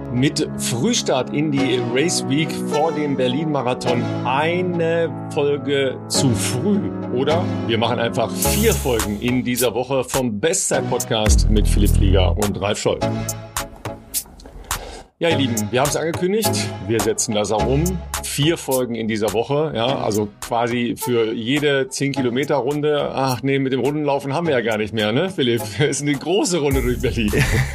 Mit Frühstart in die Race Week vor dem Berlin-Marathon eine Folge zu früh, oder? Wir machen einfach 4 Folgen in dieser Woche vom Bestzeit-Podcast mit Philipp Flieger und Ralf Scholl. Ja, ihr Lieben, wir haben es angekündigt, wir setzen das auch um. 4 Folgen in dieser Woche, ja, also quasi für jede 10-Kilometer-Runde. Ach nee, mit dem Rundenlaufen haben wir ja gar nicht mehr, ne, Philipp? Es ist eine große Runde durch Berlin.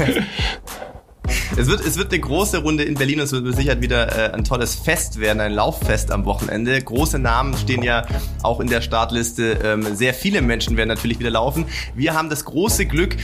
Es wird eine große Runde in Berlin und es wird mit Sicherheit wieder ein tolles Fest werden, ein Lauffest am Wochenende. Große Namen stehen ja auch in der Startliste. Sehr viele Menschen werden natürlich wieder laufen. Wir haben das große Glück,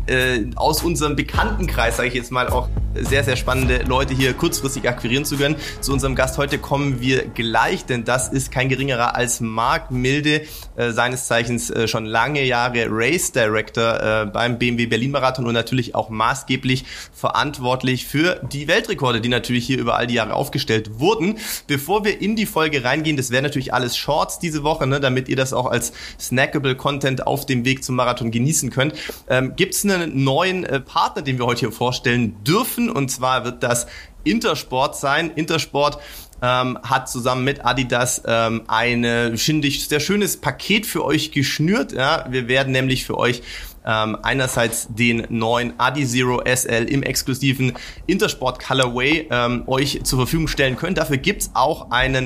aus unserem Bekanntenkreis, sage ich jetzt mal, auch sehr, sehr spannende Leute hier kurzfristig akquirieren zu können. Zu unserem Gast heute kommen wir gleich, denn das ist kein geringerer als Marc Milde, seines Zeichens schon lange Jahre Race Director beim BMW Berlin Marathon und natürlich auch maßgeblich verantwortlich für die Weltrekorde, die natürlich hier über all die Jahre aufgestellt wurden. Bevor wir in die Folge reingehen, das wäre natürlich alles Shorts diese Woche, ne, damit ihr das auch als snackable Content auf dem Weg zum Marathon genießen könnt. Gibt es einen neuen Partner, den wir heute hier vorstellen dürfen, und zwar wird das Intersport sein. Intersport hat zusammen mit Adidas ein sehr schönes Paket für euch geschnürt. Ja, wir werden nämlich für euch einerseits den neuen Adizero SL im exklusiven Intersport Colorway euch zur Verfügung stellen können. Dafür gibt's auch einen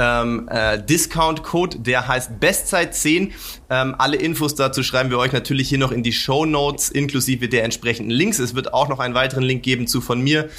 Discount-Code, der heißt Bestzeit 10. Alle Infos dazu schreiben wir euch natürlich hier noch in die Shownotes inklusive der entsprechenden Links. Es wird auch noch einen weiteren Link geben zu von mir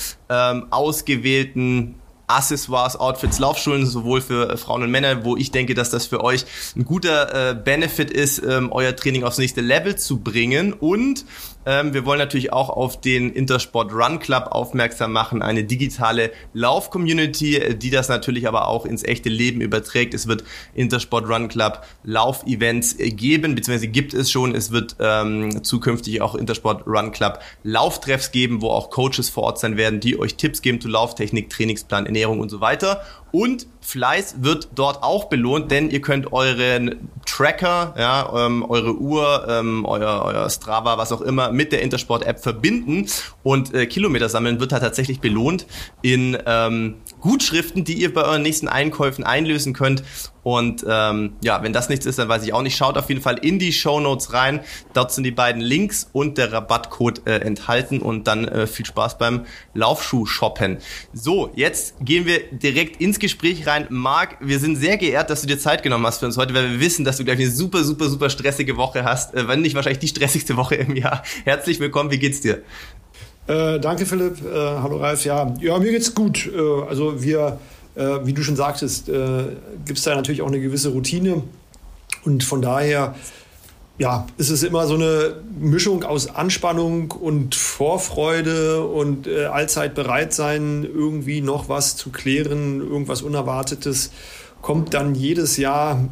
ausgewählten Accessoires, Outfits, Laufschulen, sowohl für Frauen und Männer, wo ich denke, dass das für euch ein guter Benefit ist, euer Training aufs nächste Level zu bringen. Und wir wollen natürlich auch auf den Intersport Run Club aufmerksam machen, eine digitale Lauf-Community, die das natürlich aber auch ins echte Leben überträgt. Es wird Intersport Run Club Lauf-Events geben, beziehungsweise gibt es schon. Es wird zukünftig auch Intersport Run Club Lauftreffs geben, wo auch Coaches vor Ort sein werden, die euch Tipps geben zu Lauftechnik, Trainingsplan, Ernährung und so weiter. Und Fleiß wird dort auch belohnt, denn ihr könnt euren Tracker, ja, eure Uhr, euer Strava, was auch immer, mit der Intersport-App verbinden und Kilometer sammeln wird da tatsächlich belohnt in Gutschriften, die ihr bei euren nächsten Einkäufen einlösen könnt. Und ja, wenn das nichts ist, dann weiß ich auch nicht. Schaut auf jeden Fall in die Shownotes rein. Dort sind die beiden Links und der Rabattcode enthalten. Und dann viel Spaß beim Laufschuh-Shoppen. So, jetzt gehen wir direkt ins Gespräch rein. Marc, wir sind sehr geehrt, dass du dir Zeit genommen hast für uns heute, weil wir wissen, dass du gleich eine super, super, super stressige Woche hast. Wenn nicht wahrscheinlich die stressigste Woche im Jahr. Herzlich willkommen, wie geht's dir? Danke, Philipp. Hallo, Ralf. Ja, mir geht's gut. Also wir... wie du schon sagtest, gibt es da natürlich auch eine gewisse Routine. Und von daher ja, ist es immer so eine Mischung aus Anspannung und Vorfreude und allzeit bereit sein, irgendwie noch was zu klären, irgendwas Unerwartetes. Kommt dann jedes Jahr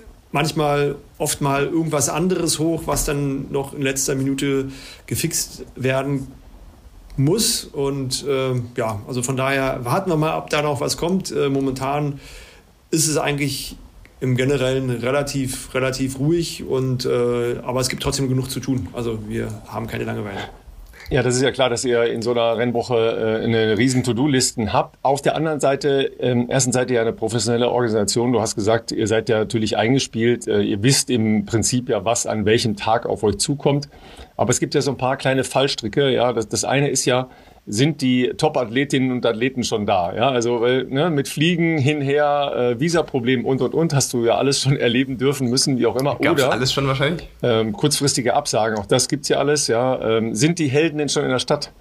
oft mal irgendwas anderes hoch, was dann noch in letzter Minute gefixt werden muss. Und ja, also von daher warten wir mal, ob da noch was kommt. Momentan ist es eigentlich im Generellen relativ ruhig, aber es gibt trotzdem genug zu tun. Also wir haben keine Langeweile. Ja, das ist ja klar, dass ihr in so einer Rennwoche eine riesen To-Do-Listen habt. Auf der anderen Seite, erstens seid ihr ja eine professionelle Organisation. Du hast gesagt, ihr seid ja natürlich eingespielt. Ihr wisst im Prinzip ja, was an welchem Tag auf euch zukommt. Aber es gibt ja so ein paar kleine Fallstricke. Ja, das eine ist ja, sind die Top-Athletinnen und Athleten schon da? Ja, also mit Fliegen hinher, Visaproblem und hast du ja alles schon erleben dürfen müssen, wie auch immer. Gab's oder alles schon wahrscheinlich? Kurzfristige Absagen, auch das gibt's ja alles. Ja, sind die Helden denn schon in der Stadt?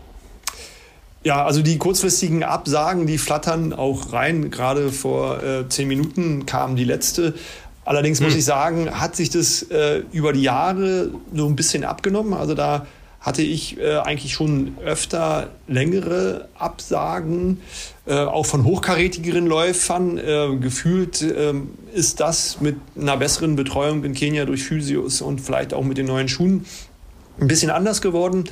Ja, also die kurzfristigen Absagen, die flattern auch rein. Gerade vor 10 Minuten kam die letzte. Allerdings muss ich sagen, hat sich das über die Jahre so ein bisschen abgenommen. Also da hatte ich eigentlich schon öfter längere Absagen, auch von hochkarätigeren Läufern. Gefühlt ist das mit einer besseren Betreuung in Kenia durch Physios und vielleicht auch mit den neuen Schuhen ein bisschen anders geworden.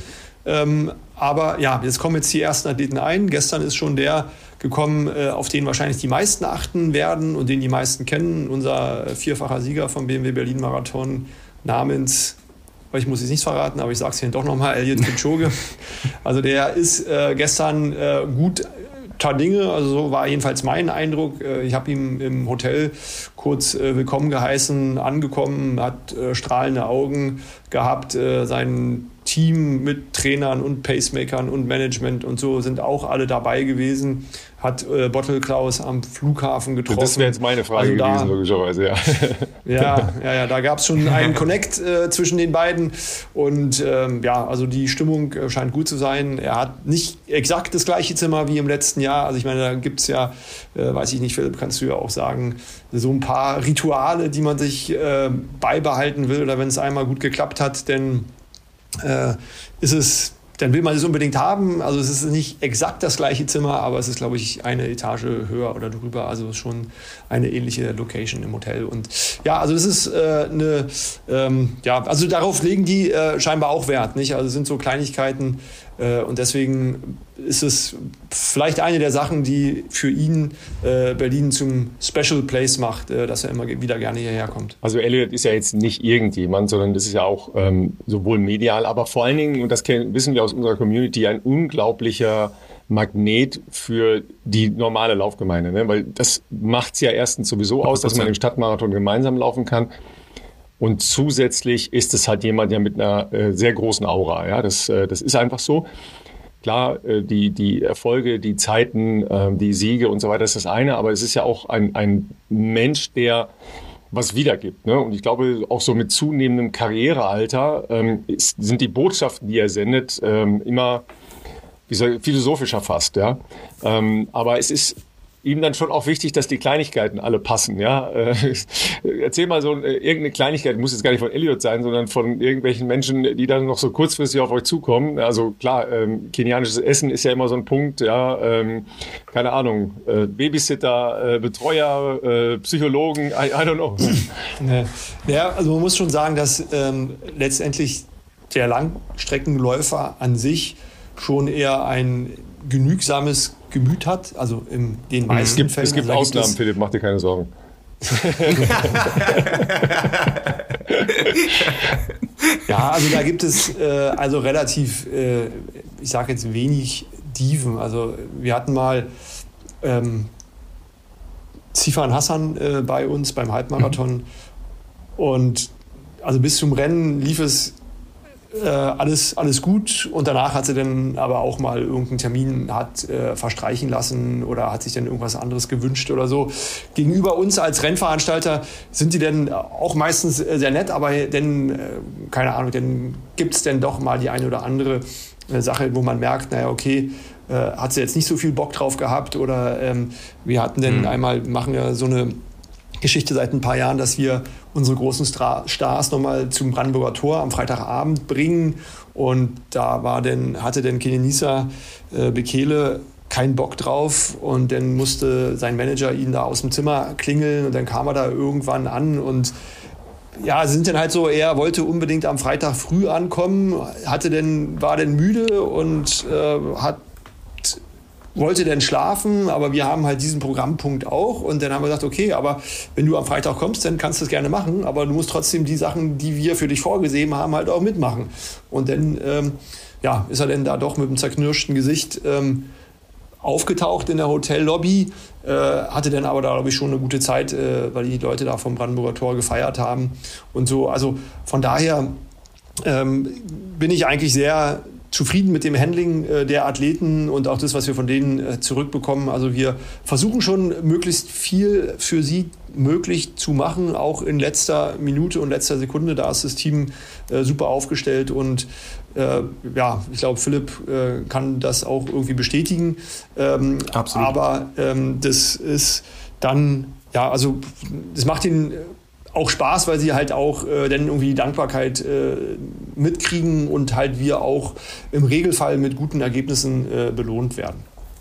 Aber ja, jetzt kommen jetzt die ersten Athleten ein. Gestern ist schon der gekommen, auf den wahrscheinlich die meisten achten werden und den die meisten kennen. Unser 4-facher Sieger vom BMW Berlin Marathon namens ich muss es nicht verraten, aber ich sage es hier doch nochmal, Eliud Kipchoge. Also der ist gestern gut Dinge, also so war jedenfalls mein Eindruck. Ich habe ihn im Hotel kurz willkommen geheißen, angekommen, hat strahlende Augen gehabt. Sein Team mit Trainern und Pacemakern und Management und so sind auch alle dabei gewesen. Hat Bottle Klaus am Flughafen getroffen. Das wäre jetzt meine Frage gewesen, logischerweise, ja. Ja, da gab es schon einen Connect zwischen den beiden. Und also die Stimmung scheint gut zu sein. Er hat nicht exakt das gleiche Zimmer wie im letzten Jahr. Also ich meine, da gibt es ja, weiß ich nicht, Philipp, kannst du ja auch sagen, so ein paar Rituale, die man sich beibehalten will. Oder wenn es einmal gut geklappt hat, dann dann will man es unbedingt haben. Also es ist nicht exakt das gleiche Zimmer, aber es ist, glaube ich, eine Etage höher oder drüber. Also schon eine ähnliche Location im Hotel. Und ja, also das ist also darauf legen die scheinbar auch Wert, nicht? Also es sind so Kleinigkeiten und deswegen ist es vielleicht eine der Sachen, die für ihn Berlin zum Special Place macht, dass er immer wieder gerne hierher kommt. Also Eliud ist ja jetzt nicht irgendjemand, sondern das ist ja auch sowohl medial, aber vor allen Dingen, und das wissen wir aus unserer Community, ein unglaublicher Magnet für die normale Laufgemeinde, ne? Weil das macht es ja erstens sowieso aus, dass man den Stadtmarathon gemeinsam laufen kann. Und zusätzlich ist es halt jemand, der mit einer sehr großen Aura, ja, das ist einfach so. Klar, die Erfolge, die Zeiten, die Siege und so weiter ist das eine, aber es ist ja auch ein Mensch, der was wiedergibt, ne? Und ich glaube, auch so mit zunehmendem Karrierealter sind die Botschaften, die er sendet, immer philosophischer fast, ja. Aber es ist ihm dann schon auch wichtig, dass die Kleinigkeiten alle passen, ja. Erzähl mal so irgendeine Kleinigkeit, muss jetzt gar nicht von Eliud sein, sondern von irgendwelchen Menschen, die dann noch so kurzfristig auf euch zukommen. Also klar, kenianisches Essen ist ja immer so ein Punkt, ja. Keine Ahnung, Babysitter, Betreuer, Psychologen, I don't know. Ja, also man muss schon sagen, dass letztendlich der Langstreckenläufer an sich schon eher ein genügsames Gemüt hat, also in den meisten Fällen. Es gibt Ausnahmen, Philipp, mach dir keine Sorgen. Ja, also da gibt es also relativ, ich sage jetzt wenig Diven. Also wir hatten mal Sifan Hassan bei uns beim Halbmarathon und also bis zum Rennen lief es alles gut und danach hat sie dann aber auch mal irgendeinen Termin verstreichen lassen oder hat sich dann irgendwas anderes gewünscht oder so. Gegenüber uns als Rennveranstalter sind die dann auch meistens sehr nett, aber dann, keine Ahnung, dann gibt es dann doch mal die eine oder andere Sache, wo man merkt, naja, okay, hat sie jetzt nicht so viel Bock drauf gehabt oder wir hatten dann einmal, machen ja so eine Geschichte seit ein paar Jahren, dass wir unsere großen Stars nochmal zum Brandenburger Tor am Freitagabend bringen. Und da hatte Kenenisa Bekele keinen Bock drauf. Und dann musste sein Manager ihn da aus dem Zimmer klingeln. Und dann kam er da irgendwann an. Und ja, sind dann halt so, er wollte unbedingt am Freitag früh ankommen, war dann müde und wollte dann schlafen, aber wir haben halt diesen Programmpunkt auch und dann haben wir gesagt, okay, aber wenn du am Freitag kommst, dann kannst du es gerne machen, aber du musst trotzdem die Sachen, die wir für dich vorgesehen haben, halt auch mitmachen. Und dann ist er dann da doch mit einem zerknirschten Gesicht aufgetaucht in der Hotellobby, hatte dann aber da, glaube ich, schon eine gute Zeit, weil die Leute da vom Brandenburger Tor gefeiert haben und so. Also von daher bin ich eigentlich sehr zufrieden mit dem Handling der Athleten und auch das, was wir von denen zurückbekommen. Also wir versuchen schon möglichst viel für sie möglich zu machen, auch in letzter Minute und letzter Sekunde. Da ist das Team super aufgestellt und ich glaube, Philipp kann das auch irgendwie bestätigen. Absolut. Aber das ist dann, das macht ihn auch Spaß, weil sie halt auch dann irgendwie die Dankbarkeit mitkriegen und halt wir auch im Regelfall mit guten Ergebnissen belohnt werden.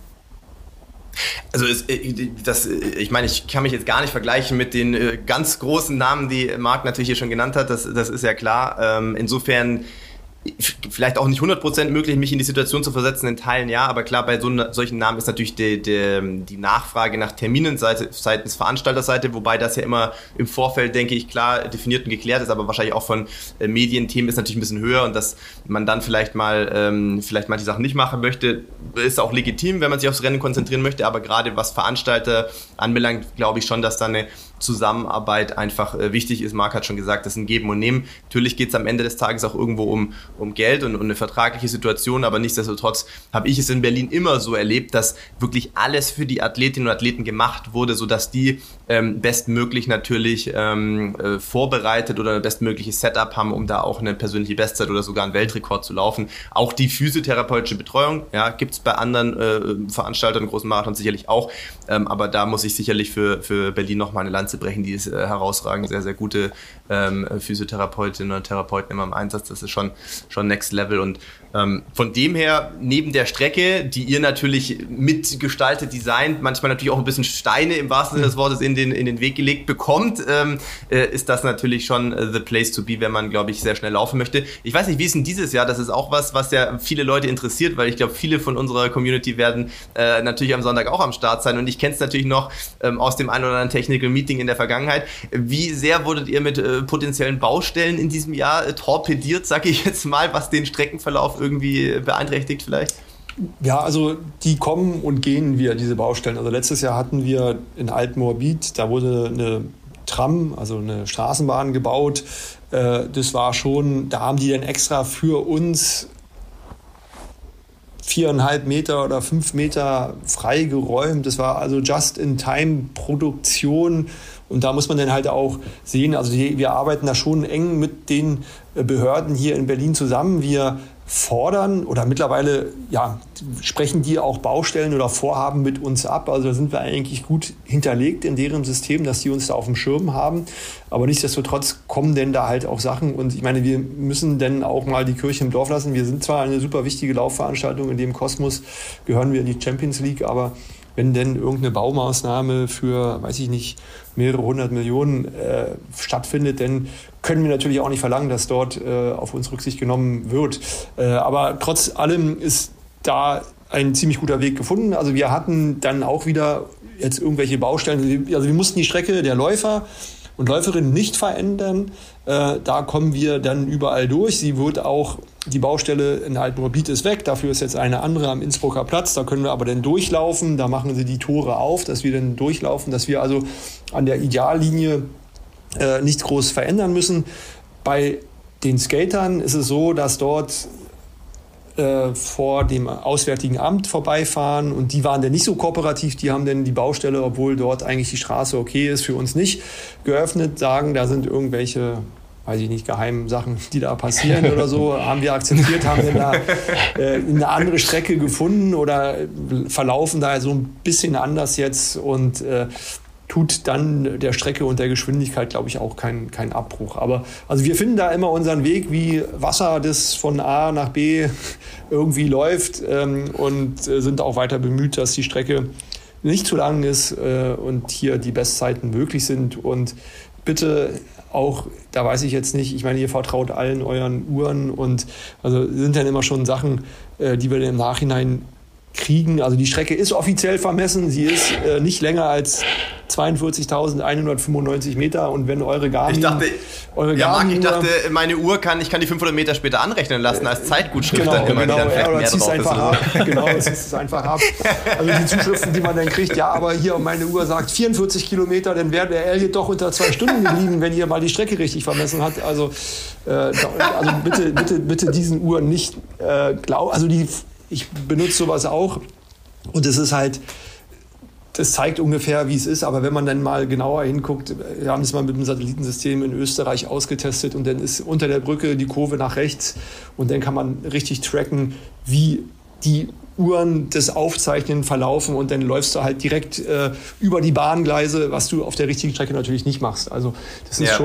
Also ich meine, ich kann mich jetzt gar nicht vergleichen mit den ganz großen Namen, die Marc natürlich hier schon genannt hat, das ist ja klar. Insofern vielleicht auch nicht 100% möglich, mich in die Situation zu versetzen, in Teilen ja, aber klar, bei solchen Namen ist natürlich die Nachfrage nach Terminen seitens Veranstalterseite, wobei das ja immer im Vorfeld, denke ich, klar definiert und geklärt ist, aber wahrscheinlich auch von Medienthemen ist natürlich ein bisschen höher, und dass man dann vielleicht manche Sachen nicht machen möchte, ist auch legitim, wenn man sich aufs Rennen konzentrieren möchte, aber gerade was Veranstalter anbelangt, glaube ich schon, dass da eine Zusammenarbeit einfach wichtig ist. Marc hat schon gesagt, das ist ein Geben und Nehmen. Natürlich geht es am Ende des Tages auch irgendwo um Geld und eine vertragliche Situation, aber nichtsdestotrotz habe ich es in Berlin immer so erlebt, dass wirklich alles für die Athletinnen und Athleten gemacht wurde, sodass die bestmöglich natürlich vorbereitet oder ein bestmögliches Setup haben, um da auch eine persönliche Bestzeit oder sogar einen Weltrekord zu laufen. Auch die physiotherapeutische Betreuung, ja, gibt es bei anderen Veranstaltern, großen Marathons sicherlich auch, aber da muss ich sicherlich für Berlin nochmal eine Lanze brechen, die ist herausragend, sehr, sehr gute Physiotherapeutinnen und Therapeuten immer im Einsatz, das ist schon Next Level, und von dem her, neben der Strecke, die ihr natürlich mitgestaltet, designt, manchmal natürlich auch ein bisschen Steine im wahrsten Sinne des Wortes in den Weg gelegt bekommt, ist das natürlich schon the place to be, wenn man, glaube ich, sehr schnell laufen möchte. Ich weiß nicht, wie ist denn dieses Jahr? Das ist auch was ja viele Leute interessiert, weil ich glaube, viele von unserer Community werden natürlich am Sonntag auch am Start sein, und ich kenne es natürlich noch aus dem einen oder anderen Technical Meeting in der Vergangenheit. Wie sehr wurdet ihr mit potenziellen Baustellen in diesem Jahr torpediert, sage ich jetzt mal, was den Streckenverlauf irgendwie beeinträchtigt vielleicht? Ja, also die kommen und gehen wieder, diese Baustellen. Also letztes Jahr hatten wir in Altmoabit, da wurde eine Tram, also eine Straßenbahn gebaut. Das war schon, da haben die dann extra für uns 4,5 Meter oder 5 Meter freigeräumt. Das war also Just-in-Time-Produktion. Und da muss man dann halt auch sehen, also wir arbeiten da schon eng mit den Behörden hier in Berlin zusammen. Wir fordern oder mittlerweile sprechen die auch Baustellen oder Vorhaben mit uns ab. Also da sind wir eigentlich gut hinterlegt in deren System, dass die uns da auf dem Schirm haben. Aber nichtsdestotrotz kommen denn da halt auch Sachen. Und ich meine, wir müssen dann auch mal die Kirche im Dorf lassen. Wir sind zwar eine super wichtige Laufveranstaltung, in dem Kosmos gehören wir in die Champions League, aber wenn denn irgendeine Baumaßnahme für, weiß ich nicht, mehrere 100 Millionen stattfindet, dann können wir natürlich auch nicht verlangen, dass dort auf uns Rücksicht genommen wird. Aber trotz allem ist da ein ziemlich guter Weg gefunden. Also wir hatten dann auch wieder jetzt irgendwelche Baustellen. Also wir mussten die Strecke der Läufer und Läuferinnen nicht verändern. Da kommen wir dann überall durch. Sie wird auch, die Baustelle in Altmoabit ist weg. Dafür ist jetzt eine andere am Innsbrucker Platz. Da können wir aber dann durchlaufen. Da machen sie die Tore auf, dass wir dann durchlaufen, dass wir also an der Ideallinie nichts groß verändern müssen. Bei den Skatern ist es so, dass dort vor dem Auswärtigen Amt vorbeifahren, und die waren dann nicht so kooperativ, die haben dann die Baustelle, obwohl dort eigentlich die Straße okay ist, für uns nicht geöffnet, sagen, da sind irgendwelche, weiß ich nicht, geheimen Sachen, die da passieren oder so, haben wir akzeptiert, haben dann da eine andere Strecke gefunden oder verlaufen da so ein bisschen anders jetzt und tut dann der Strecke und der Geschwindigkeit, glaube ich, auch keinen Abbruch. Aber also wir finden da immer unseren Weg, wie Wasser, das von A nach B irgendwie läuft, und sind auch weiter bemüht, dass die Strecke nicht zu lang ist und hier die Bestzeiten möglich sind. Und bitte auch, da weiß ich jetzt nicht, ich meine, ihr vertraut allen euren Uhren, und also sind dann immer schon Sachen, die wir im Nachhinein kriegen. Also die Strecke ist offiziell vermessen. Sie ist nicht länger als 42.195 Meter. Und wenn eure Garmin... Ich dachte, meine Uhr ich kann die 500 Meter später anrechnen lassen als Zeitgutschrift. Genau, dann immer, genau. Dann Oder mehr ziehst drauf einfach ab. Oder so. Genau, ziehst es einfach ab. Also die Zuschriften, die man dann kriegt, ja, aber hier meine Uhr sagt 44 Kilometer, dann wäre der Elliot doch unter 2 Stunden geblieben, wenn ihr mal die Strecke richtig vermessen habt. Also bitte diesen Uhren nicht glauben. Also ich benutze sowas auch, und es ist halt, das zeigt ungefähr, wie es ist, aber wenn man dann mal genauer hinguckt, wir haben es mal mit dem Satellitensystem in Österreich ausgetestet, und dann ist unter der Brücke die Kurve nach rechts, und dann kann man richtig tracken, wie die Uhren das Aufzeichnen verlaufen, und dann läufst du halt direkt über die Bahngleise, was du auf der richtigen Strecke natürlich nicht machst. Also das ist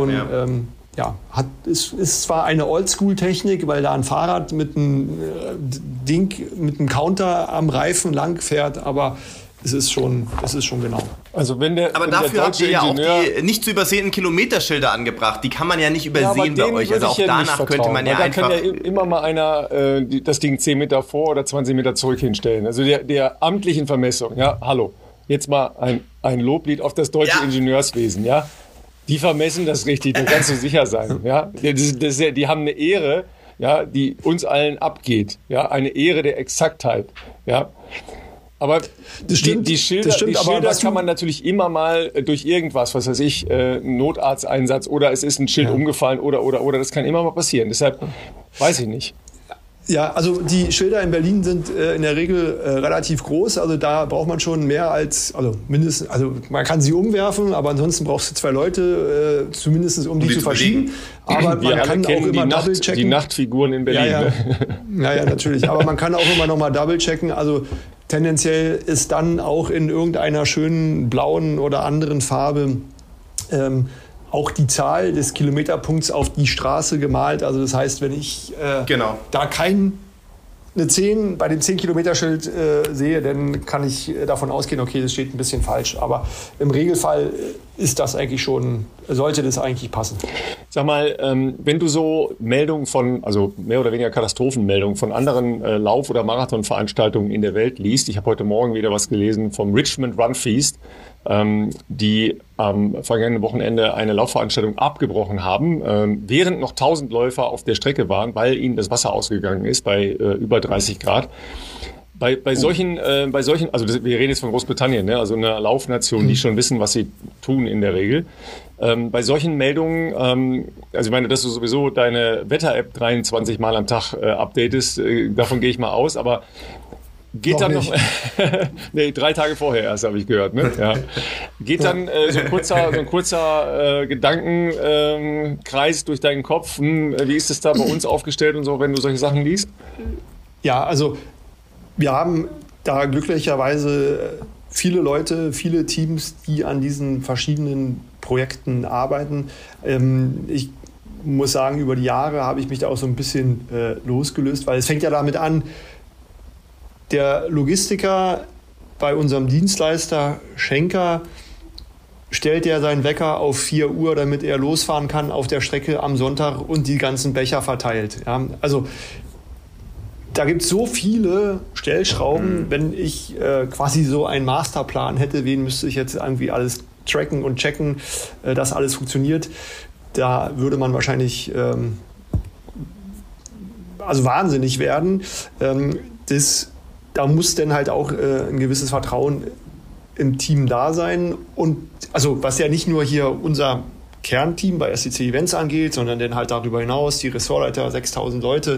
ist zwar eine Oldschool-Technik, weil da ein Fahrrad mit einem Counter am Reifen lang fährt, aber es ist schon genau. Also aber dafür habt ihr ja auch die nicht zu übersehenden Kilometerschilder angebracht. Die kann man ja nicht übersehen bei euch. Also auch danach könnte man ja einfach... Da kann ja immer mal einer das Ding 10 Meter vor oder 20 Meter zurück hinstellen. Also der amtlichen Vermessung, ja, hallo. Jetzt mal ein Loblied auf das deutsche Ingenieurswesen, ja. Die vermessen das richtig, da kannst du sicher sein, ja. Die haben eine Ehre, ja, die uns allen abgeht, ja. Eine Ehre der Exaktheit, ja. Aber das stimmt, die Schilder kann man natürlich immer mal durch irgendwas, was weiß ich, Notarzteinsatz oder es ist ein Schild umgefallen oder, das kann immer mal passieren. Deshalb weiß ich nicht. Ja, also die Schilder in Berlin sind in der Regel relativ groß. Also da braucht man schon mehr als, also mindestens, also man kann sie umwerfen, aber ansonsten brauchst du 2 Leute, zumindest um die zu verschieben. Aber man kann auch immer double-checken. Die Nachtfiguren in Berlin. Ja, natürlich. Aber man kann auch immer noch mal double-checken. Also tendenziell ist dann auch in irgendeiner schönen blauen oder anderen Farbe auch die Zahl des Kilometerpunkts auf die Straße gemalt. Also das heißt, wenn ich da eine 10 bei dem 10-Kilometer-Schild sehe, dann kann ich davon ausgehen, okay, das steht ein bisschen falsch. Aber im Regelfall ist das eigentlich sollte das eigentlich passen. Sag mal, wenn du so Meldungen also mehr oder weniger Katastrophenmeldungen von anderen Lauf- oder Marathonveranstaltungen in der Welt liest, ich habe heute Morgen wieder was gelesen vom Richmond Run Feast, die am vergangenen Wochenende eine Laufveranstaltung abgebrochen haben, während noch 1000 Läufer auf der Strecke waren, weil ihnen das Wasser ausgegangen ist bei über 30 Grad. Bei solchen, also wir reden jetzt von Großbritannien, ne? Also einer Laufnation, die schon wissen, was sie tun in der Regel. Bei solchen Meldungen, also ich meine, dass du sowieso deine Wetter-App 23 Mal am Tag updatest, davon gehe ich mal aus, aber geht dann noch, nee, 3 Tage vorher erst, habe ich gehört, ne? Ja. Geht dann so ein kurzer Gedankenkreis durch deinen Kopf, wie ist es da bei uns aufgestellt und so, wenn du solche Sachen liest? Ja, also wir haben da glücklicherweise viele Leute, viele Teams, die an diesen verschiedenen Projekten arbeiten. Ich muss sagen, über die Jahre habe ich mich da auch so ein bisschen losgelöst, weil es fängt ja damit an, der Logistiker bei unserem Dienstleister Schenker stellt ja seinen Wecker auf 4 Uhr, damit er losfahren kann auf der Strecke am Sonntag und die ganzen Becher verteilt. Ja, also da gibt es so viele Stellschrauben. Wenn ich quasi so einen Masterplan hätte, wen müsste ich jetzt irgendwie alles tracken und checken, dass alles funktioniert, da würde man wahrscheinlich wahnsinnig werden. Da muss dann halt auch ein gewisses Vertrauen im Team da sein. Und also was ja nicht nur hier unser Kernteam bei SCC Events angeht, sondern dann halt darüber hinaus die Ressortleiter, 6000 Leute,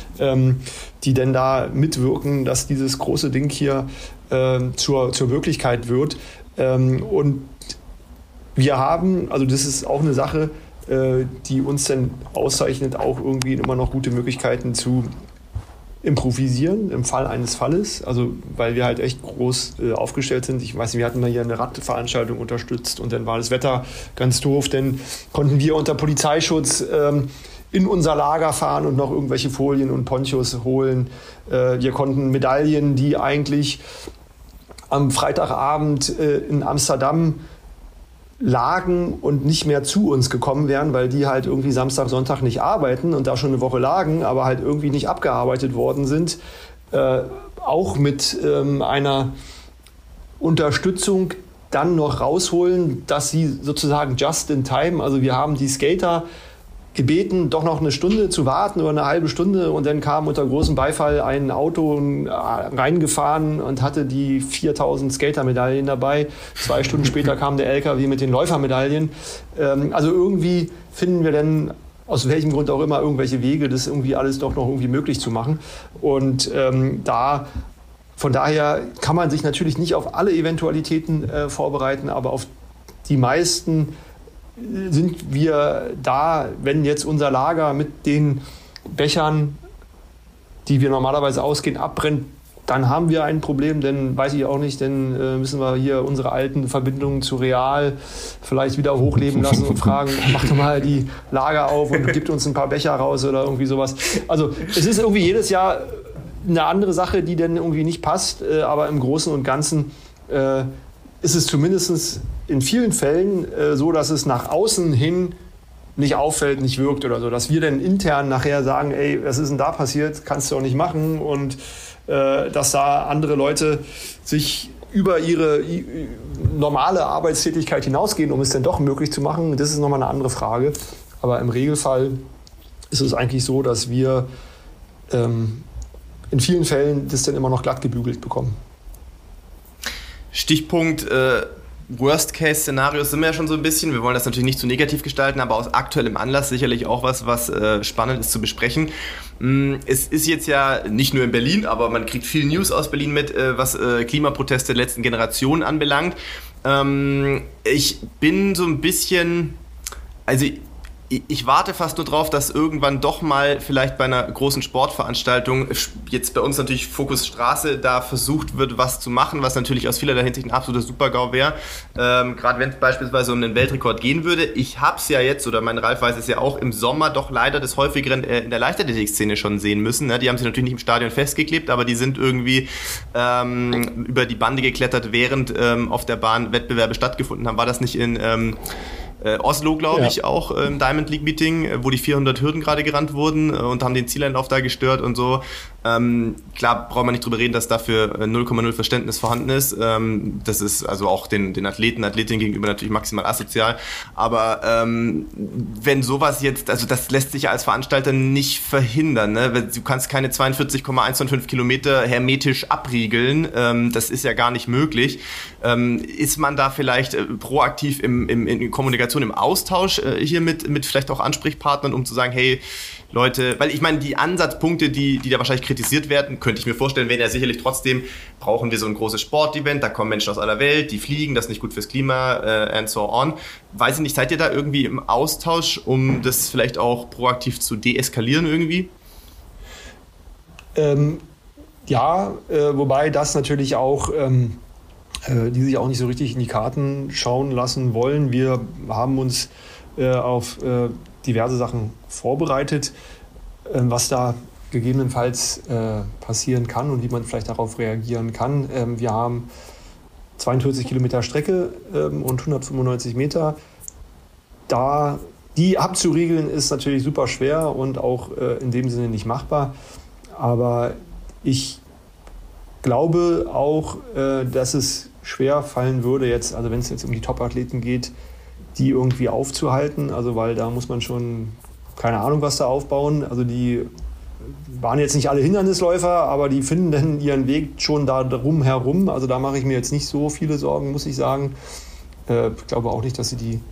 die dann da mitwirken, dass dieses große Ding hier zur Wirklichkeit wird. Und wir haben, also das ist auch eine Sache, die uns dann auszeichnet, auch irgendwie immer noch gute Möglichkeiten zu improvisieren im Fall eines Falles, also weil wir halt echt groß aufgestellt sind. Ich weiß nicht, wir hatten mal hier eine Radveranstaltung unterstützt und dann war das Wetter ganz doof, dann konnten wir unter Polizeischutz in unser Lager fahren und noch irgendwelche Folien und Ponchos holen. Wir konnten Medaillen, die eigentlich am Freitagabend in Amsterdam lagen und nicht mehr zu uns gekommen wären, weil die halt irgendwie Samstag, Sonntag nicht arbeiten und da schon eine Woche lagen, aber halt irgendwie nicht abgearbeitet worden sind, auch mit einer Unterstützung dann noch rausholen, dass sie sozusagen just in time, also wir haben die Skater gebeten, doch noch eine Stunde zu warten oder eine halbe Stunde und dann kam unter großem Beifall ein Auto reingefahren und hatte die 4000 Skater-Medaillen dabei. 2 Stunden später kam der LKW mit den Läufermedaillen. Also irgendwie finden wir dann, aus welchem Grund auch immer, irgendwelche Wege, das irgendwie alles doch noch irgendwie möglich zu machen. Und von daher kann man sich natürlich nicht auf alle Eventualitäten vorbereiten, aber auf die meisten sind wir da, wenn jetzt unser Lager mit den Bechern, die wir normalerweise ausgehen, abbrennt, dann haben wir ein Problem, denn weiß ich auch nicht, dann müssen wir hier unsere alten Verbindungen zu Real vielleicht wieder hochleben lassen und fragen, mach doch mal die Lager auf und gib uns ein paar Becher raus oder irgendwie sowas. Also es ist irgendwie jedes Jahr eine andere Sache, die dann irgendwie nicht passt, aber im Großen und Ganzen ist es zumindest in vielen Fällen so, dass es nach außen hin nicht auffällt, nicht wirkt oder so, dass wir dann intern nachher sagen, ey, was ist denn da passiert, kannst du auch nicht machen, und dass da andere Leute sich über ihre normale Arbeitstätigkeit hinausgehen, um es dann doch möglich zu machen, das ist nochmal eine andere Frage. Aber im Regelfall ist es eigentlich so, dass wir in vielen Fällen das dann immer noch glatt gebügelt bekommen. Stichpunkt Worst-Case-Szenarios sind wir ja schon so ein bisschen. Wir wollen das natürlich nicht zu negativ gestalten, aber aus aktuellem Anlass sicherlich auch was spannend ist zu besprechen. Es ist jetzt ja nicht nur in Berlin, aber man kriegt viel News aus Berlin mit, was Klimaproteste der letzten Generation anbelangt. Ich bin so ein bisschen, also ich warte fast nur drauf, dass irgendwann doch mal vielleicht bei einer großen Sportveranstaltung, jetzt bei uns natürlich Fokus Straße, da versucht wird, was zu machen, was natürlich aus vielerlei Hinsicht ein absoluter Super-GAU wäre. Gerade wenn es beispielsweise um den Weltrekord gehen würde. Ich habe es ja jetzt, oder mein Ralf weiß es ja auch, im Sommer doch leider des Häufigeren in der Leichtathletik-Szene schon sehen müssen. Ne? Die haben sich natürlich nicht im Stadion festgeklebt, aber die sind irgendwie über die Bande geklettert, während auf der Bahn Wettbewerbe stattgefunden haben. War das nicht in Oslo, glaube ich, auch im Diamond League Meeting, wo die 400 Hürden gerade gerannt wurden und haben den Zieleinlauf da gestört und so. Klar, braucht man nicht drüber reden, dass dafür 0,0 Verständnis vorhanden ist. Das ist also auch den Athleten, Athletinnen gegenüber natürlich maximal asozial. Aber wenn sowas jetzt, also das lässt sich ja als Veranstalter nicht verhindern. Ne? Du kannst keine 42,195 Kilometer hermetisch abriegeln. Das ist ja gar nicht möglich. Ist man da vielleicht proaktiv in Kommunikation, im Austausch hier mit vielleicht auch Ansprechpartnern, um zu sagen, hey, Leute, weil ich meine, die Ansatzpunkte, die da wahrscheinlich kritisiert werden, könnte ich mir vorstellen, wären ja sicherlich trotzdem, brauchen wir so ein großes Sportevent, da kommen Menschen aus aller Welt, die fliegen, das ist nicht gut fürs Klima and so on. Weiß ich nicht, seid ihr da irgendwie im Austausch, um das vielleicht auch proaktiv zu deeskalieren irgendwie? Wobei das natürlich auch, die sich auch nicht so richtig in die Karten schauen lassen wollen. Wir haben uns auf diverse Sachen vorbereitet, was da gegebenenfalls passieren kann und wie man vielleicht darauf reagieren kann. Wir haben 42 Kilometer Strecke und 195 Meter. Die abzuriegeln ist natürlich super schwer und auch in dem Sinne nicht machbar. Aber ich glaube auch, dass es schwer fallen würde jetzt, also wenn es jetzt um die Top-Athleten geht, die irgendwie aufzuhalten, also weil da muss man schon, keine Ahnung, was da aufbauen. Also die waren jetzt nicht alle Hindernisläufer, aber die finden dann ihren Weg schon da drum herum. Also da mache ich mir jetzt nicht so viele Sorgen, muss ich sagen. Ich glaube auch nicht, dass sie die,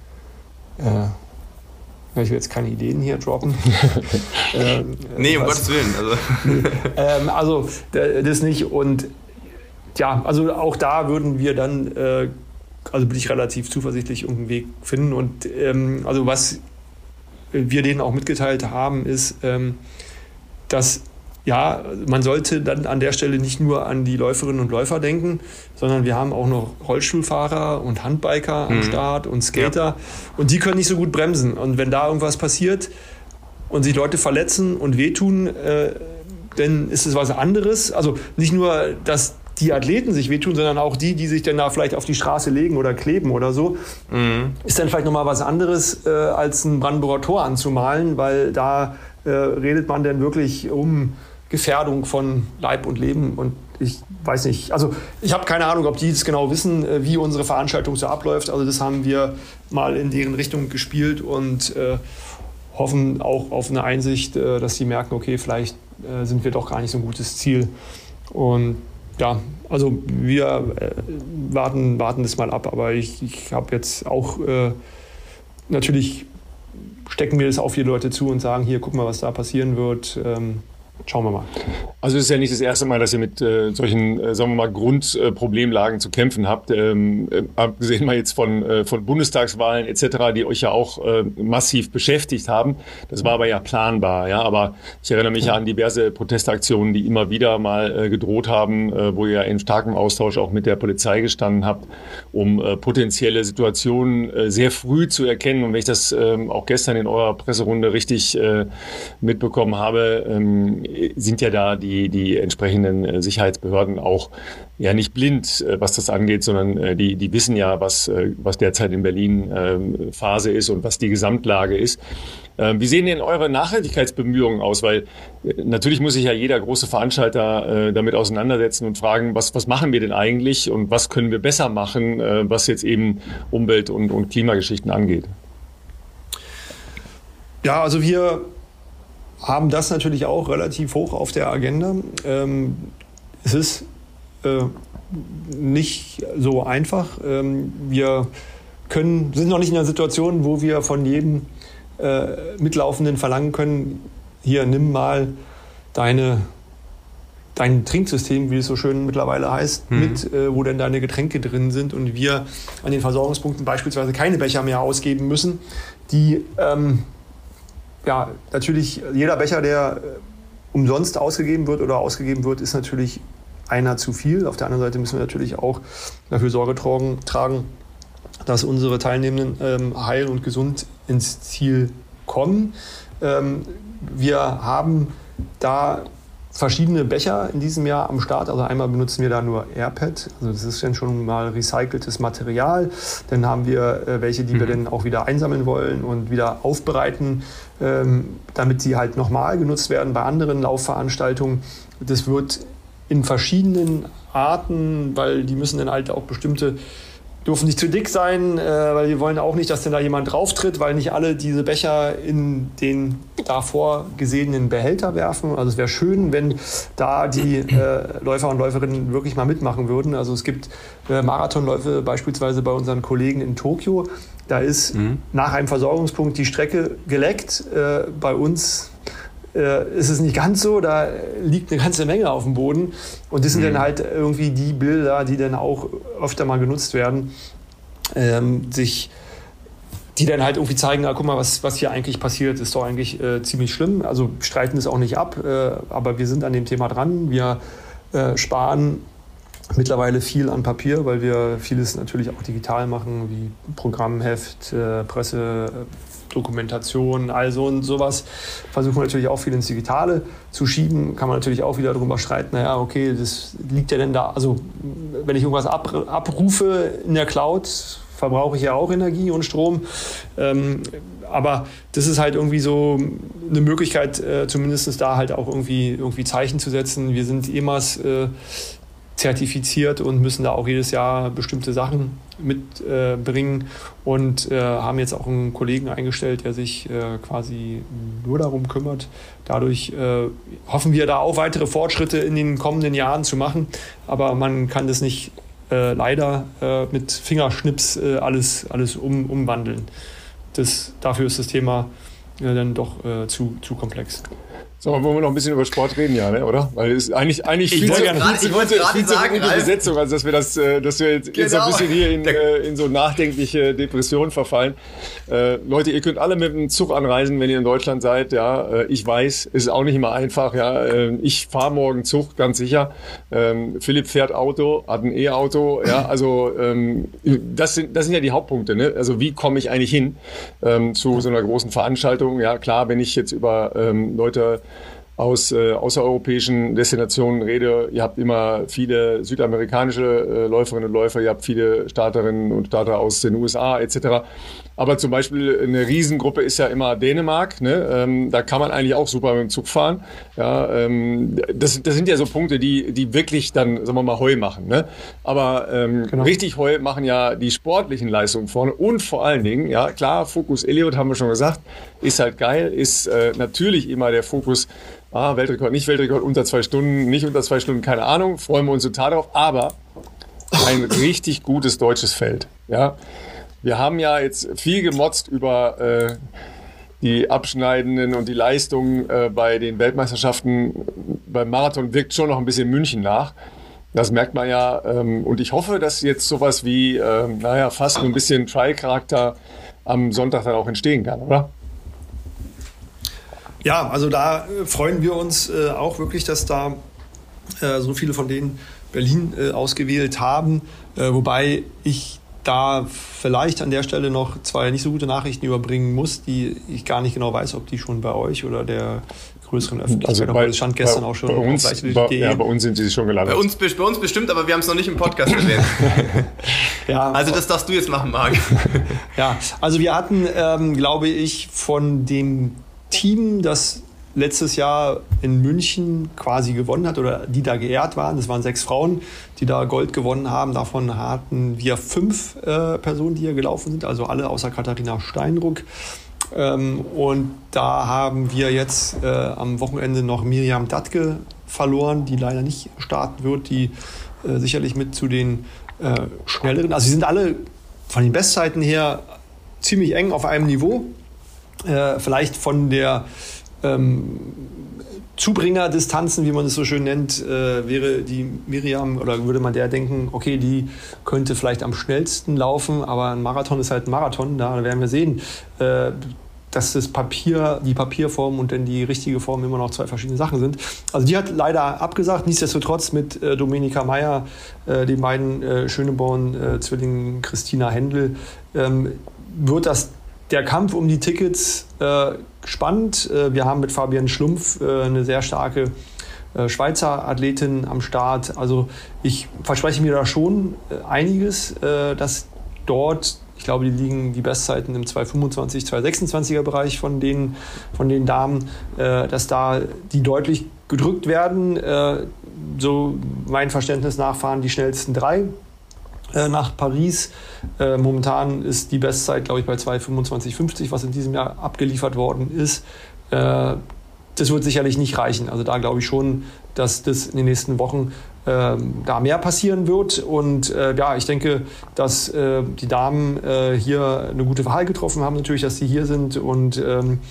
ich will jetzt keine Ideen hier droppen. Nee, um Gottes Willen. Also das nicht. Und ja, also auch da würden wir dann also bin ich relativ zuversichtlich irgendeinen Weg finden. Und also was wir denen auch mitgeteilt haben, ist, dass ja, man sollte dann an der Stelle nicht nur an die Läuferinnen und Läufer denken, sondern wir haben auch noch Rollstuhlfahrer und Handbiker am Start und Skater. Ja. Und die können nicht so gut bremsen. Und wenn da irgendwas passiert und sich Leute verletzen und wehtun, dann ist es was anderes. Also nicht nur, dass die Athleten sich wehtun, sondern auch die sich dann da vielleicht auf die Straße legen oder kleben oder so, ist dann vielleicht nochmal was anderes, als ein Brandenburger Tor anzumalen, weil da redet man dann wirklich um Gefährdung von Leib und Leben. Und ich weiß nicht, also ich habe keine Ahnung, ob die jetzt genau wissen, wie unsere Veranstaltung so abläuft. Also das haben wir mal in deren Richtung gespielt und hoffen auch auf eine Einsicht, dass sie merken, okay, vielleicht sind wir doch gar nicht so ein gutes Ziel. Und ja, also wir warten das mal ab, aber ich habe jetzt auch, natürlich stecken wir das auf die Leute zu und sagen, hier, guck mal, was da passieren wird. Schauen wir mal. Also es ist ja nicht das erste Mal, dass ihr mit solchen, sagen wir mal, Grundproblemlagen zu kämpfen habt. Abgesehen mal jetzt von Bundestagswahlen etc., die euch ja auch massiv beschäftigt haben. Das war aber ja planbar. Ja, aber ich erinnere mich ja an diverse Protestaktionen, die immer wieder mal gedroht haben, wo ihr ja in starkem Austausch auch mit der Polizei gestanden habt, um potenzielle Situationen sehr früh zu erkennen. Und wenn ich das auch gestern in eurer Presserunde richtig mitbekommen habe, sind ja da die entsprechenden Sicherheitsbehörden auch ja nicht blind, was das angeht, sondern die wissen ja, was derzeit in Berlin Phase ist und was die Gesamtlage ist. Wie sehen denn eure Nachhaltigkeitsbemühungen aus? Weil natürlich muss sich ja jeder große Veranstalter damit auseinandersetzen und fragen, was machen wir denn eigentlich und was können wir besser machen, was jetzt eben Umwelt- und Klimageschichten angeht? Ja, also wir haben das natürlich auch relativ hoch auf der Agenda. Es ist nicht so einfach. Wir sind noch nicht in einer Situation, wo wir von jedem Mitlaufenden verlangen können, hier nimm mal dein Trinksystem, wie es so schön mittlerweile heißt, mit, wo denn deine Getränke drin sind und wir an den Versorgungspunkten beispielsweise keine Becher mehr ausgeben müssen, die natürlich jeder Becher, der umsonst ausgegeben wird, ist natürlich einer zu viel. Auf der anderen Seite müssen wir natürlich auch dafür Sorge tragen, dass unsere Teilnehmenden heil und gesund ins Ziel kommen. Wir haben da verschiedene Becher in diesem Jahr am Start. Also einmal benutzen wir da nur AirPet. Also das ist dann schon mal recyceltes Material. Dann haben wir welche, die wir dann auch wieder einsammeln wollen und wieder aufbereiten, damit die halt nochmal genutzt werden bei anderen Laufveranstaltungen. Das wird in verschiedenen Arten, weil die müssen dann halt auch dürfen nicht zu dick sein, weil wir wollen auch nicht, dass denn da jemand drauf tritt, weil nicht alle diese Becher in den davor gesehenen Behälter werfen. Also es wäre schön, wenn da die Läufer und Läuferinnen wirklich mal mitmachen würden. Also es gibt Marathonläufe beispielsweise bei unseren Kollegen in Tokio. Da ist nach einem Versorgungspunkt die Strecke geleckt. Bei uns ist es nicht ganz so, da liegt eine ganze Menge auf dem Boden und das sind dann halt irgendwie die Bilder, die dann auch öfter mal genutzt werden, die dann halt irgendwie zeigen, guck mal, was hier eigentlich passiert, ist doch eigentlich ziemlich schlimm. Also streiten es auch nicht ab, aber wir sind an dem Thema dran. Wir sparen mittlerweile viel an Papier, weil wir vieles natürlich auch digital machen, wie Programmheft, Presse, Dokumentation, also und sowas. Versuchen wir natürlich auch viel ins Digitale zu schieben. Kann man natürlich auch wieder darüber streiten, naja, okay, das liegt ja denn da, also wenn ich irgendwas abrufe in der Cloud, verbrauche ich ja auch Energie und Strom. Aber das ist halt irgendwie so eine Möglichkeit, zumindest da halt auch irgendwie Zeichen zu setzen. Wir sind EMAS zertifiziert und müssen da auch jedes Jahr bestimmte Sachen mitbringen und haben jetzt auch einen Kollegen eingestellt, der sich quasi nur darum kümmert. Dadurch hoffen wir da auch weitere Fortschritte in den kommenden Jahren zu machen, aber man kann das nicht leider mit Fingerschnips alles umwandeln. Dafür ist das Thema dann doch zu komplex. So, wollen wir noch ein bisschen über Sport reden, ja, ne, oder? Weil es ist eigentlich viel zu gute Besetzung, also dass wir jetzt ein bisschen hier in so nachdenkliche Depressionen verfallen. Leute, ihr könnt alle mit dem Zug anreisen, wenn ihr in Deutschland seid, ja. Ich weiß, es ist auch nicht immer einfach, ja. Ich fahre morgen Zug, ganz sicher. Philipp fährt Auto, hat ein E-Auto, ja. Also das sind ja die Hauptpunkte, ne? Also wie komme ich eigentlich hin zu so einer großen Veranstaltung? Ja, klar, wenn ich jetzt über Leute aus außereuropäischen Destinationen rede. Ihr habt immer viele südamerikanische Läuferinnen und Läufer, ihr habt viele Starterinnen und Starter aus den USA etc. Aber zum Beispiel eine Riesengruppe ist ja immer Dänemark. Ne? Da kann man eigentlich auch super mit dem Zug fahren. Ja, das sind ja so Punkte, die wirklich dann, sagen wir mal, Heu machen. Ne? Aber genau. Richtig Heu machen ja die sportlichen Leistungen vorne und vor allen Dingen, ja klar, Fokus Eliot haben wir schon gesagt, ist halt geil, ist natürlich immer der Fokus, Weltrekord, nicht Weltrekord, unter 2 Stunden, nicht unter 2 Stunden, keine Ahnung, freuen wir uns total drauf, aber ein richtig gutes deutsches Feld. Ja? Wir haben ja jetzt viel gemotzt über die Abschneidenden und die Leistungen bei den Weltmeisterschaften. Beim Marathon wirkt schon noch ein bisschen München nach. Das merkt man ja. Und ich hoffe, dass jetzt sowas wie, fast ein bisschen Trial-Charakter am Sonntag dann auch entstehen kann, oder? Ja, also da freuen wir uns auch wirklich, dass da so viele von denen Berlin ausgewählt haben. Wobei ich da vielleicht an der Stelle noch 2 nicht so gute Nachrichten überbringen muss, die ich gar nicht genau weiß, ob die schon bei euch oder der größeren Öffentlichkeit. Also das stand gestern auch schon. Bei uns sind sie schon gelandet. Bei uns bestimmt, aber wir haben es noch nicht im Podcast erwähnt. Ja, also das darfst du jetzt machen, Marc. Ja, also wir hatten, glaube ich, von dem Team, das letztes Jahr in München quasi gewonnen hat oder die da geehrt waren. Das waren 6 Frauen, die da Gold gewonnen haben. Davon hatten wir 5 Personen, die hier gelaufen sind, also alle außer Katharina Steinruck. Und da haben wir jetzt am Wochenende noch Miriam Dattke verloren, die leider nicht starten wird, die sicherlich mit zu den schnelleren. Also sie sind alle von den Bestzeiten her ziemlich eng auf einem Niveau. Vielleicht von der Zubringerdistanzen, wie man es so schön nennt, wäre die Miriam, oder würde man der denken, okay, die könnte vielleicht am schnellsten laufen, aber ein Marathon ist halt ein Marathon, da werden wir sehen, dass das Papier, die Papierform und dann die richtige Form immer noch 2 verschiedene Sachen sind. Also die hat leider abgesagt, nichtsdestotrotz mit Domenica Meyer, den beiden Schöneborn-Zwillingen Christina Händel, wird der Kampf um die Tickets spannend. Wir haben mit Fabienne Schlumpf eine sehr starke Schweizer Athletin am Start. Also ich verspreche mir da schon einiges, dass dort, ich glaube, die liegen die Bestzeiten im 2,25, 2,26er Bereich von den Damen, dass da die deutlich gedrückt werden. So mein Verständnis nach fahren die schnellsten 3 nach Paris. Momentan ist die Bestzeit, glaube ich, bei 2,25,50, was in diesem Jahr abgeliefert worden ist. Das wird sicherlich nicht reichen. Also da glaube ich schon, dass das in den nächsten Wochen da mehr passieren wird. Und ich denke, dass die Damen hier eine gute Wahl getroffen haben, natürlich, dass sie hier sind. Und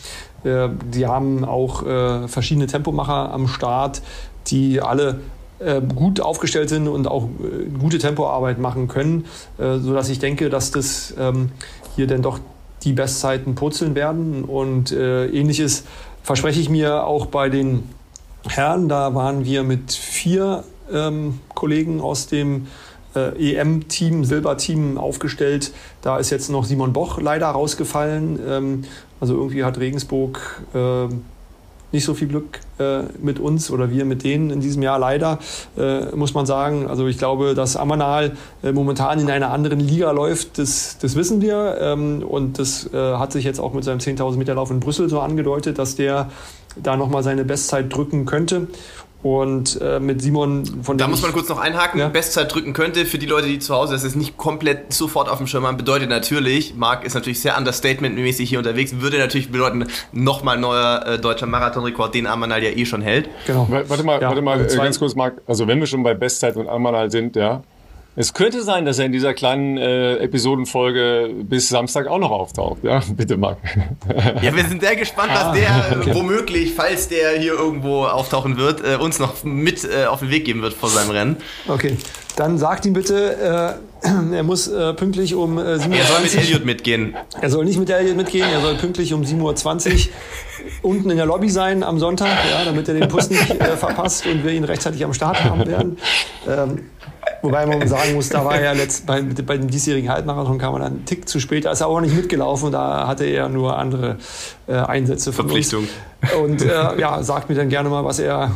die haben auch verschiedene Tempomacher am Start, die alle gut aufgestellt sind und auch gute Tempoarbeit machen können, sodass ich denke, dass das hier dann doch die Bestzeiten purzeln werden. Und Ähnliches verspreche ich mir auch bei den Herren. Da waren wir mit 4 Kollegen aus dem EM-Team, Silberteam aufgestellt. Da ist jetzt noch Simon Boch leider rausgefallen. Also irgendwie hat Regensburg nicht so viel Glück mit uns oder wir mit denen in diesem Jahr leider, muss man sagen. Also ich glaube, dass Amanal momentan in einer anderen Liga läuft, das wissen wir. Und das hat sich jetzt auch mit seinem 10.000 Meter Lauf in Brüssel so angedeutet, dass der da nochmal seine Bestzeit drücken könnte. Und mit Simon von Da muss man kurz noch einhaken, ja? Bestzeit drücken könnte, für die Leute, die zu Hause das ist nicht komplett sofort auf dem Schirm haben, bedeutet natürlich, Marc ist natürlich sehr understatement-mäßig hier unterwegs, würde natürlich bedeuten, nochmal neuer deutscher Marathonrekord, den Amanal ja schon hält. Genau. Warte mal, ganz kurz, Marc, also wenn wir schon bei Bestzeit und Amanal sind, ja, es könnte sein, dass er in dieser kleinen Episodenfolge bis Samstag auch noch auftaucht. Ja, bitte, Marc. Ja, wir sind sehr gespannt, was der womöglich, falls der hier irgendwo auftauchen wird, uns noch mit auf den Weg geben wird vor seinem Rennen. Okay, dann sagt ihm bitte, er muss pünktlich um 7.20 Uhr... Er soll mit Elliot mitgehen. Er soll nicht mit Elliot mitgehen, er soll pünktlich um 7.20 Uhr unten in der Lobby sein am Sonntag, ja, damit er den Bus nicht verpasst und wir ihn rechtzeitig am Start haben werden. Wobei man sagen muss, da war er bei dem diesjährigen Halbmarathon kam er dann einen Tick zu spät, da ist er auch nicht mitgelaufen, da hatte er nur andere Einsätze von Verpflichtung. Uns. Und sagt mir dann gerne mal, was er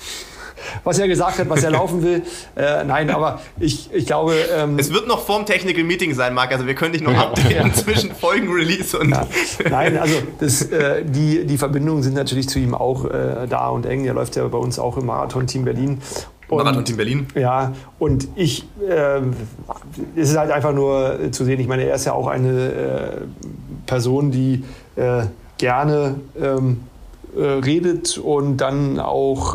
gesagt hat, was er laufen will. Nein, aber ich glaube... es wird noch vorm Technical Meeting sein, Marc, also wir können dich noch updaten zwischen Folgenrelease und... Ja. Nein, also die Verbindungen sind natürlich zu ihm auch da und eng. Er läuft ja bei uns auch im Marathon-Team Berlin. Marathon-Team Berlin. Ja, und es ist halt einfach nur zu sehen, ich meine, er ist ja auch eine Person, die gerne redet und dann auch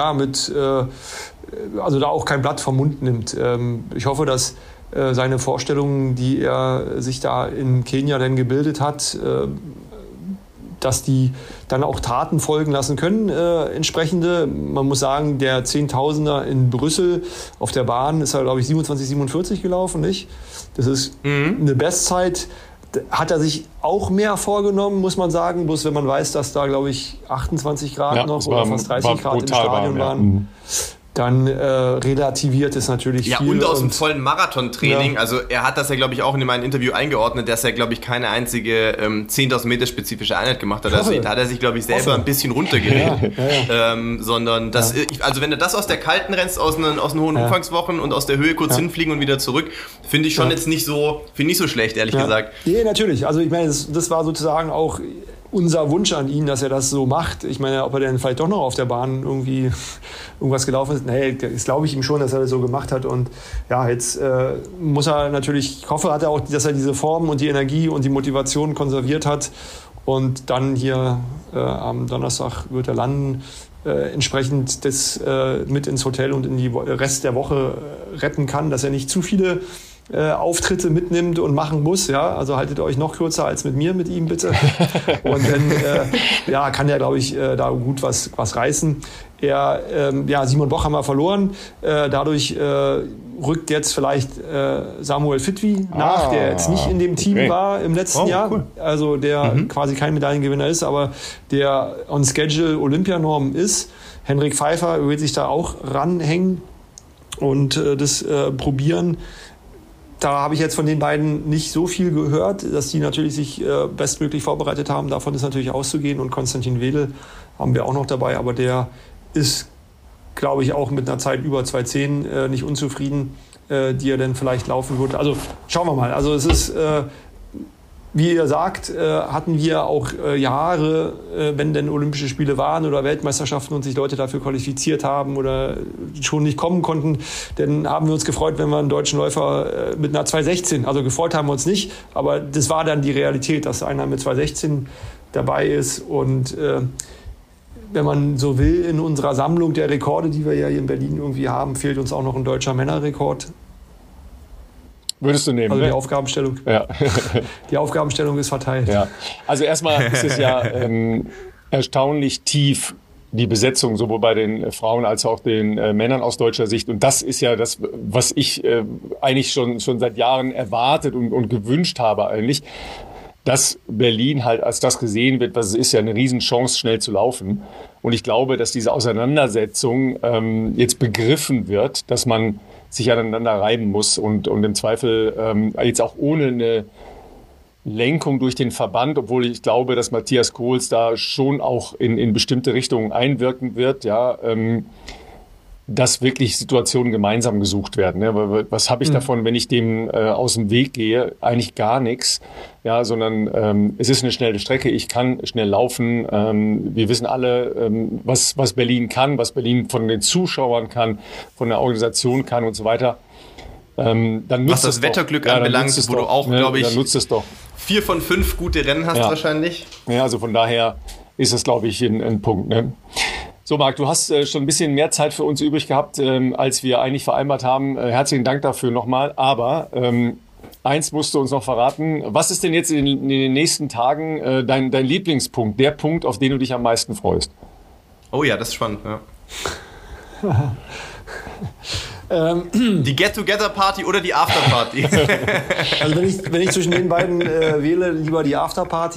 also da auch kein Blatt vom Mund nimmt. Ich hoffe, dass seine Vorstellungen, die er sich da in Kenia dann gebildet hat, dass die dann auch Taten folgen lassen können, entsprechende. Man muss sagen, der 10.000er in Brüssel auf der Bahn ist er, glaube ich, 27,47 gelaufen, nicht? Das ist eine Bestzeit. Hat er sich auch mehr vorgenommen, muss man sagen. Bloß wenn man weiß, dass da, glaube ich, 28 Grad noch oder fast 30 Grad im Stadion waren. dann relativiert es natürlich viel. Ja, und aus dem vollen Marathontraining, also er hat das ja, glaube ich, auch in meinem Interview eingeordnet, dass er, glaube ich, keine einzige 10.000 Meter spezifische Einheit gemacht hat. Also da hat er sich, glaube ich, selber ein bisschen runtergeredet. Sondern das, also wenn du das aus der kalten rennst, aus den hohen Umfangswochen und aus der Höhe kurz hinfliegen und wieder zurück, finde ich schon jetzt nicht so schlecht, ehrlich gesagt. Nee, natürlich. Also ich meine, das war sozusagen auch unser Wunsch an ihn, dass er das so macht. Ich meine, ob er denn vielleicht doch noch auf der Bahn irgendwie irgendwas gelaufen ist. Nee, das glaube ich ihm schon, dass er das so gemacht hat. Und ja, jetzt muss er natürlich, ich hoffe, hat er auch, dass er diese Form und die Energie und die Motivation konserviert hat. Und dann hier am Donnerstag wird er landen, entsprechend das mit ins Hotel und in die Rest der Woche retten kann, dass er nicht zu viele Auftritte mitnimmt und machen muss, ja, also haltet euch noch kürzer als mit mir, mit ihm bitte. Und dann kann er, glaube ich, da gut was reißen. Simon Boch haben wir verloren, dadurch rückt jetzt vielleicht Samuel Fitwi nach, der jetzt nicht in dem Team war im letzten Jahr, cool. Also der quasi kein Medaillengewinner ist, aber der on Schedule Olympianorm ist. Henrik Pfeiffer wird sich da auch ranhängen und das probieren. Da habe ich jetzt von den beiden nicht so viel gehört, dass die natürlich sich bestmöglich vorbereitet haben. Davon ist natürlich auszugehen. Und Konstantin Wedel haben wir auch noch dabei. Aber der ist, glaube ich, auch mit einer Zeit über 2:10 nicht unzufrieden, die er dann vielleicht laufen wird. Also schauen wir mal. Also es ist, wie ihr sagt, hatten wir auch Jahre, wenn denn Olympische Spiele waren oder Weltmeisterschaften und sich Leute dafür qualifiziert haben oder schon nicht kommen konnten, dann haben wir uns gefreut, wenn wir einen deutschen Läufer mit einer 2:16, also gefreut haben wir uns nicht, aber das war dann die Realität, dass einer mit 2:16 dabei ist. Und wenn man so will, in unserer Sammlung der Rekorde, die wir ja hier in Berlin irgendwie haben, fehlt uns auch noch ein deutscher Männerrekord. Würdest du nehmen? Also die ne? Aufgabenstellung. Ja. Die Aufgabenstellung ist verteilt. Ja. Also erstmal ist es ja erstaunlich tief, die Besetzung, sowohl bei den Frauen als auch den Männern aus deutscher Sicht. Und das ist ja das, was ich eigentlich schon seit Jahren erwartet und gewünscht habe eigentlich, dass Berlin halt als das gesehen wird, was es ist, ja eine Riesenchance, schnell zu laufen. Und ich glaube, dass diese Auseinandersetzung jetzt begriffen wird, dass man sich aneinander reiben muss und im Zweifel jetzt auch ohne eine Lenkung durch den Verband, obwohl ich glaube, dass Matthias Kohls da schon auch in bestimmte Richtungen einwirken wird, ja, dass wirklich Situationen gemeinsam gesucht werden. Ne? Was habe ich davon, wenn ich dem aus dem Weg gehe? Eigentlich gar nichts. Ja, sondern es ist eine schnelle Strecke, ich kann schnell laufen. Wir wissen alle, was Berlin kann, was Berlin von den Zuschauern kann, von der Organisation kann und so weiter. Dann nutzt was das Wetterglück anbelangt, wo du auch, glaube ich, dann nutzt es doch. 4 von 5 gute Rennen hast wahrscheinlich. Ja, also von daher ist es, glaube ich, ein Punkt. Ne? So, Marc, du hast schon ein bisschen mehr Zeit für uns übrig gehabt, als wir eigentlich vereinbart haben. Herzlichen Dank dafür nochmal. Aber eins musst du uns noch verraten. Was ist denn jetzt in den nächsten Tagen dein Lieblingspunkt, der Punkt, auf den du dich am meisten freust? Oh ja, das ist spannend. Ja. Die Get-Together-Party oder die After-Party? Also wenn ich zwischen den beiden wähle, lieber die After-Party.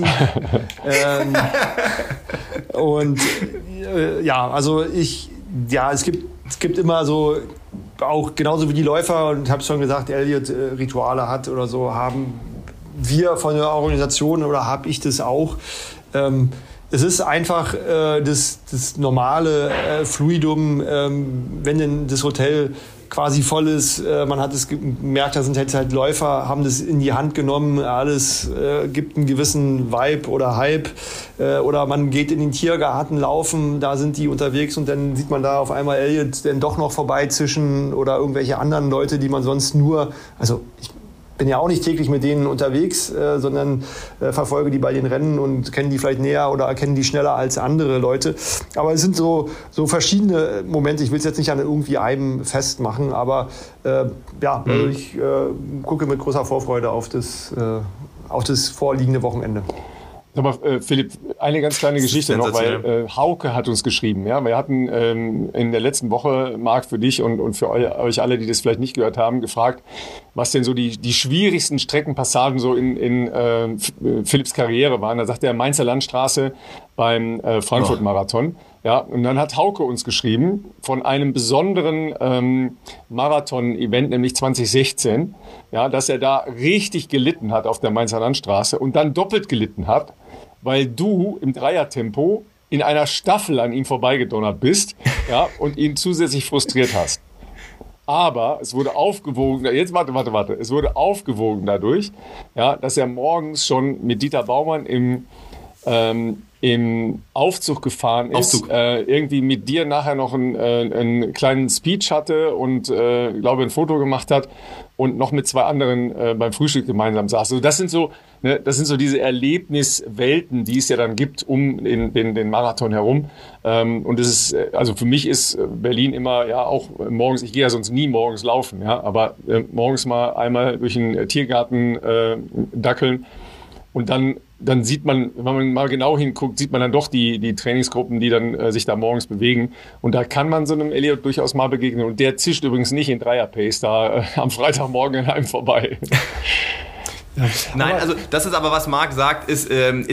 Also es gibt immer so, auch genauso wie die Läufer, und ich habe es schon gesagt, Elliot Rituale hat oder so, haben wir von der Organisation oder habe ich das auch. Es ist einfach das normale Fluidum, wenn denn das Hotel quasi voll ist, man hat es gemerkt, da sind jetzt halt Läufer, haben das in die Hand genommen, alles gibt einen gewissen Vibe oder Hype, oder man geht in den Tiergarten laufen, da sind die unterwegs und dann sieht man da auf einmal Elliot dann doch noch vorbeizischen oder irgendwelche anderen Leute, die man sonst nur, also ich bin ja auch nicht täglich mit denen unterwegs, sondern verfolge die bei den Rennen und kenne die vielleicht näher oder erkenne die schneller als andere Leute. Aber es sind so verschiedene Momente. Ich will es jetzt nicht an irgendwie einem festmachen, aber also ich gucke mit großer Vorfreude auf das vorliegende Wochenende. Aber Philipp, eine ganz kleine Geschichte noch, weil Hauke hat uns geschrieben. Ja, wir hatten in der letzten Woche, Marc, für dich und für euch alle, die das vielleicht nicht gehört haben, gefragt, was denn so die schwierigsten Streckenpassagen so in Philipps Karriere waren. Da sagt er Mainzer Landstraße beim Frankfurt-Marathon. Ja, und dann hat Hauke uns geschrieben von einem besonderen Marathon-Event, nämlich 2016, ja, dass er da richtig gelitten hat auf der Mainzer Landstraße und dann doppelt gelitten hat, weil du im Dreiertempo in einer Staffel an ihm vorbeigedonnert bist, ja, und ihn zusätzlich frustriert hast. Aber es wurde aufgewogen, jetzt warte, es wurde aufgewogen dadurch, ja, dass er morgens schon mit Dieter Baumann im Aufzug gefahren ist, irgendwie mit dir nachher noch einen kleinen Speech hatte und glaube ein Foto gemacht hat und noch mit 2 anderen beim Frühstück gemeinsam saß. Also das sind so diese Erlebniswelten, die es ja dann gibt um den Marathon herum. Und es ist, also für mich ist Berlin immer ja auch morgens, ich gehe ja sonst nie morgens laufen, ja, aber morgens mal einmal durch den Tiergarten dackeln und dann sieht man, wenn man mal genau hinguckt, sieht man dann doch die Trainingsgruppen, die dann sich da morgens bewegen. Und da kann man so einem Elliot durchaus mal begegnen. Und der zischt übrigens nicht in Dreier-Pace da am Freitagmorgen an einem vorbei. Ja. Nein, also das ist aber, was Marc sagt, ist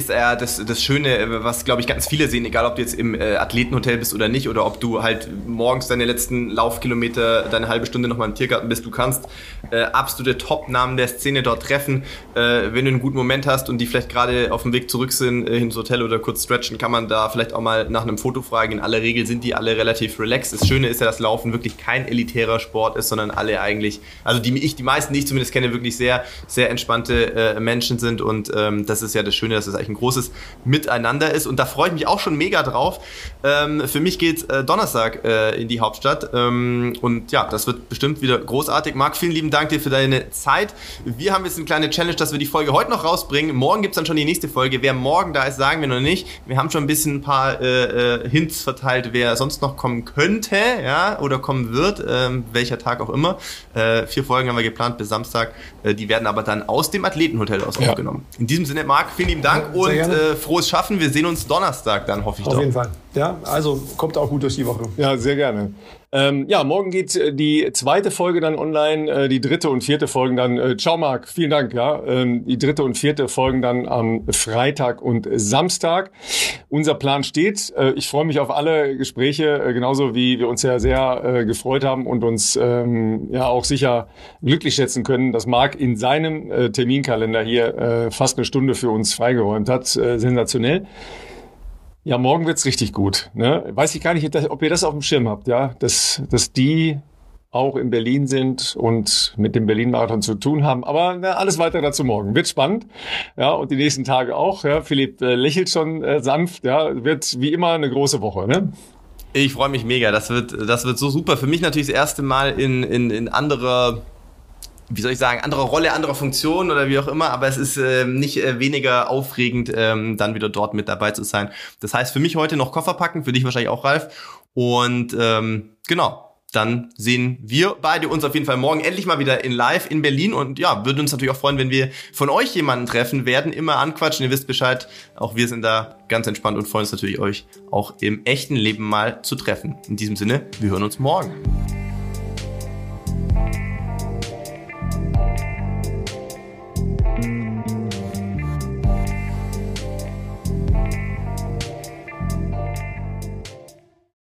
das Schöne, was, glaube ich, ganz viele sehen, egal ob du jetzt im Athletenhotel bist oder nicht, oder ob du halt morgens deine letzten Laufkilometer, deine halbe Stunde nochmal im Tiergarten bist. Du kannst absolute Top-Namen der Szene dort treffen. Wenn du einen guten Moment hast und die vielleicht gerade auf dem Weg zurück sind ins Hotel oder kurz stretchen, kann man da vielleicht auch mal nach einem Foto fragen. In aller Regel sind die alle relativ relaxed. Das Schöne ist ja, dass Laufen wirklich kein elitärer Sport ist, sondern alle eigentlich, also die meisten, die ich zumindest kenne, wirklich sehr, sehr entspannte Menschen sind, und das ist ja das Schöne, dass es eigentlich ein großes Miteinander ist, und da freue ich mich auch schon mega drauf. Für mich geht's Donnerstag in die Hauptstadt, und ja, das wird bestimmt wieder großartig. Marc, vielen lieben Dank dir für deine Zeit. Wir haben jetzt eine kleine Challenge, dass wir die Folge heute noch rausbringen. Morgen gibt's dann schon die nächste Folge. Wer morgen da ist, sagen wir noch nicht. Wir haben schon ein paar Hints verteilt, wer sonst noch kommen könnte, ja, oder kommen wird, welcher Tag auch immer. 4 Folgen haben wir geplant bis Samstag. Die werden aber dann aus dem Athletenhotel aus aufgenommen. In diesem Sinne, Marc, vielen lieben Dank und frohes Schaffen. Wir sehen uns Donnerstag dann, hoffe ich doch. Auf jeden Fall. Ja, also kommt auch gut durch die Woche. Ja, sehr gerne. Ja, morgen geht die 2. Folge dann online, die 3. und 4. Folgen dann, ciao Marc, vielen Dank, ja, die 3. und 4. Folgen dann am Freitag und Samstag. Unser Plan steht, ich freue mich auf alle Gespräche, genauso wie wir uns ja sehr gefreut haben und uns ja auch sicher glücklich schätzen können, dass Marc in seinem Terminkalender hier fast eine Stunde für uns freigeräumt hat, sensationell. Ja, morgen wird's richtig gut. Ne? Weiß ich gar nicht, ob ihr das auf dem Schirm habt, ja, dass die auch in Berlin sind und mit dem Berlin-Marathon zu tun haben. Aber alles weiter dazu morgen. Wird spannend, ja, und die nächsten Tage auch. Ja, Philipp lächelt schon sanft. Ja, wird wie immer eine große Woche. Ne? Ich freue mich mega. Das wird so super. Für mich natürlich das erste Mal in anderer, wie soll ich sagen, andere Rolle, andere Funktion oder wie auch immer, aber es ist nicht weniger aufregend, dann wieder dort mit dabei zu sein. Das heißt, für mich heute noch Koffer packen, für dich wahrscheinlich auch, Ralf. Und genau, dann sehen wir beide uns auf jeden Fall morgen endlich mal wieder in live in Berlin, und ja, würden uns natürlich auch freuen, wenn wir von euch jemanden treffen werden, immer anquatschen, ihr wisst Bescheid, auch wir sind da ganz entspannt und freuen uns natürlich, euch auch im echten Leben mal zu treffen. In diesem Sinne, wir hören uns morgen.